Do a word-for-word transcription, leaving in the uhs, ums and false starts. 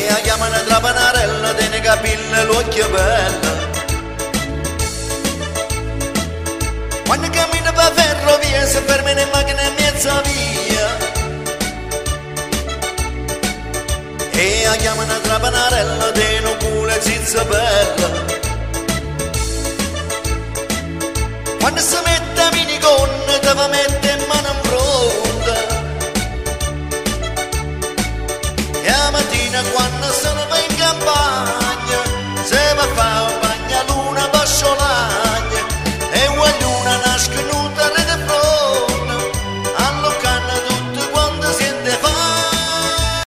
la chiamano trapanarella, tiene capelli, l'occhio bello. Quando cammina per ferrovia, si ferma in macchina in mezza via. E la chiamano trapanarella, tiene un culo e zizza bella. Quando si mette a minigonna, te va mette in mano in fronte. E la mattina quando se ne va in campo